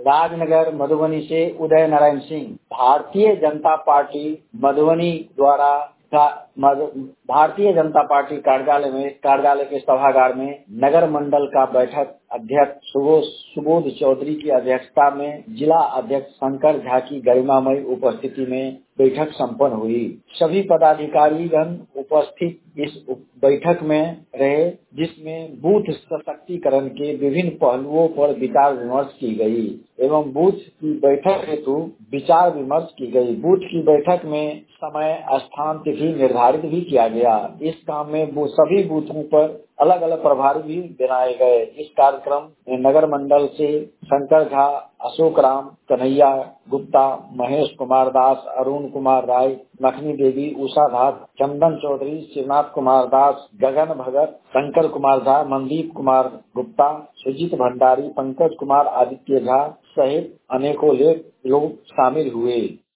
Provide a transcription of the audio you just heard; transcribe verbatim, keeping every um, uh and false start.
राजनगर मधुबनी से उदय नारायण सिंह। भारतीय जनता पार्टी मधुबनी द्वारा भारतीय जनता पार्टी कार्यालय में कार्यालय के सभागार में नगर मंडल का बैठक अध्यक्ष सुबोध चौधरी की अध्यक्षता में जिला अध्यक्ष शंकर झा की गरिमामयी उपस्थिति में बैठक संपन्न हुई। सभी पदाधिकारीगण उपस्थित इस बैठक में रहे, जिसमें बूथ सशक्तिकरण के विभिन्न पहलुओं पर विचार विमर्श की गई एवं बूथ की बैठक हेतु विचार विमर्श की गई। बूथ की बैठक में समय, स्थान, तिथि निर्धारित भी किया गया। इस काम में सभी बूथों पर अलग अलग प्रभारी भी बनाए गए। इस कार्यक्रम में नगर मंडल से शंकर झा, अशोक राम, कन्हैया गुप्ता, महेश कुमार दास, अरुण कुमार राय, लक्ष्मी देवी, उषा दास, चंदन चौधरी, शिवनाथ कुमार दास, गगन भगत, शंकर कुमार झा, मनदीप कुमार गुप्ता, सुजीत भंडारी, पंकज कुमार, आदित्य झा सहित अनेकों लोग शामिल हुए।